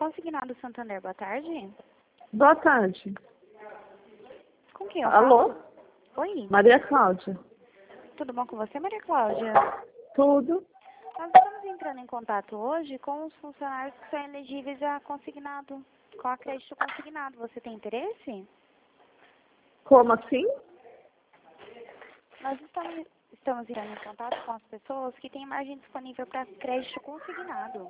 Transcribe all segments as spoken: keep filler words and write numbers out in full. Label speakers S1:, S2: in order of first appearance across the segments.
S1: Consignado Santander, boa tarde.
S2: Boa tarde.
S1: Com quem eu
S2: Alô?
S1: falo? Oi,
S2: Maria Cláudia.
S1: tudo bom com você, Maria Cláudia?
S2: Tudo?
S1: Nós estamos entrando em contato hoje com os funcionários que são elegíveis a consignado, com a crédito consignado. Você tem interesse?
S2: Como assim?
S1: Nós estamos, estamos entrando em contato com as pessoas que têm margem disponível para crédito consignado.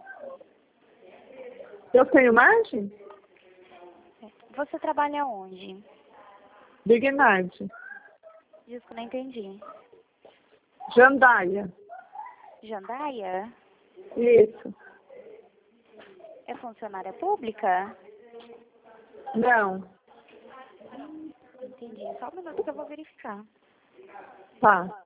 S2: Eu tenho margem?
S1: Você trabalha onde?
S2: Dignidade.
S1: Desculpa, não entendi.
S2: Jandaia.
S1: Jandaia?
S2: Isso.
S1: É funcionária pública?
S2: Não.
S1: Entendi. Só um minuto que eu vou verificar.
S2: Tá.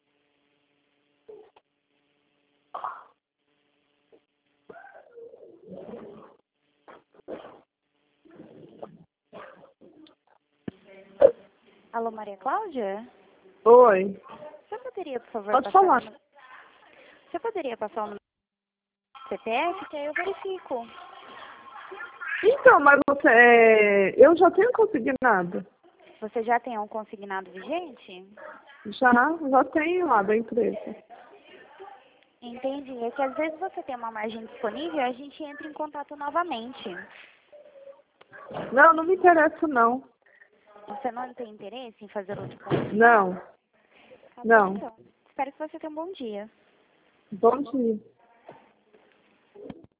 S1: Alô, Maria Cláudia?
S2: Oi.
S1: Você poderia, por favor,
S2: Pode
S1: passar
S2: falar.
S1: o número- Você poderia passar o número do C P F, que aí eu verifico.
S2: Então, mas você... é, eu já tenho consignado.
S1: Você já tem um consignado vigente?
S2: Já, já tenho lá da empresa.
S1: Entendi. É que às vezes você tem uma margem disponível e a gente entra em contato novamente.
S2: Não, não me interessa, não.
S1: Você não tem interesse em fazer outro consignado?
S2: Não.
S1: Tá bom,
S2: Não.
S1: então. Espero que você tenha um bom dia.
S2: Bom dia.